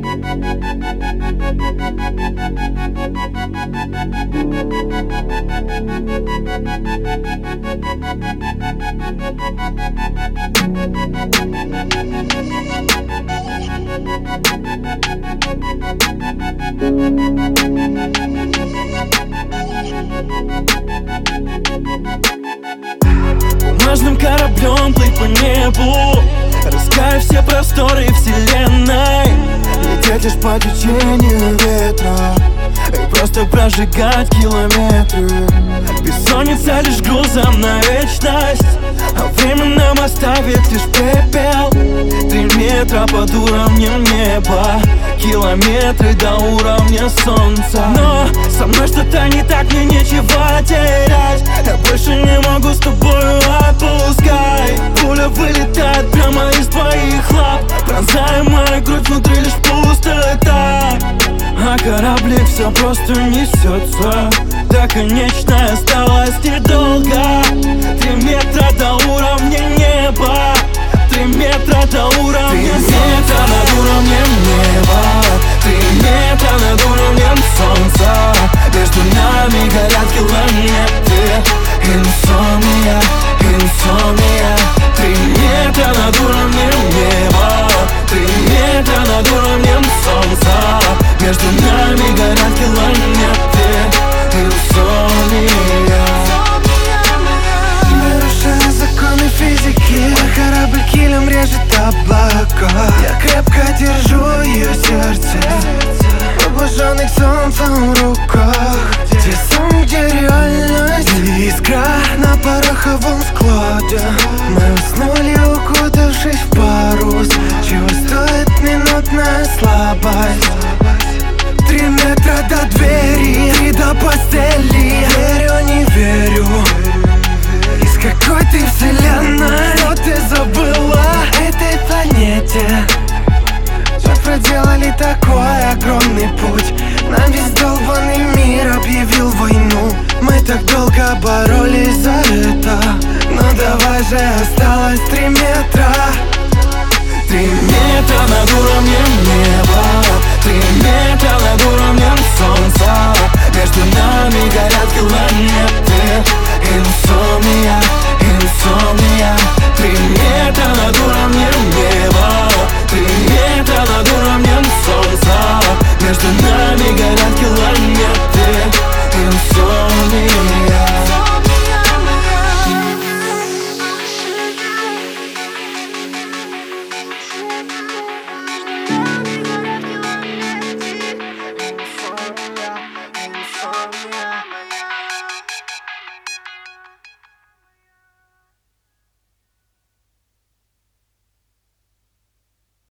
Бумажным кораблем плыть по небу, раскрывая все просторы вселенной, лететь лишь по течению ветра и просто прожигать километры. Бессонница лишь грузом на вечность, а время нам оставит лишь пепел. 3 метра под уровнем неба, километры до уровня солнца. Но со мной что-то не так, мне нечего терять. Я больше не могу с тобою, отпускай. Пуля вылетает прямо из твоих лап, пронзая мою грудь, внутри лишь пустота. А кораблик все просто несется, до конечной осталось недолго. 3 метра до уровня неба, 3 метра до уровня 3 метра над уровнем неба, 3 метра над уровнем солнца. Между нами горят километры. Инсомния, инсомния. 3 метра над уровнем неба, 3 метра над уровнем солнца. Между нами горят километры. Инсомния. Нарушая законы физики, мой корабль килем режет облака. Я крепко держу ее сердце, обожженных солнцем в руках. Те сон, где реальность искра на пороховом складе. Мы уснули, укутавшись в парус. Чего стоит минутная слабость? 3 метра до двери, 3 до постели. Верю, не верю, из какой ты вселенной? Что ты забыла этой планете? Мы проделали такой огромный путь, нам весь долбанный мир объявил войну. Мы так долго боролись за это, но давай же, осталось 3 метра. 3 метра над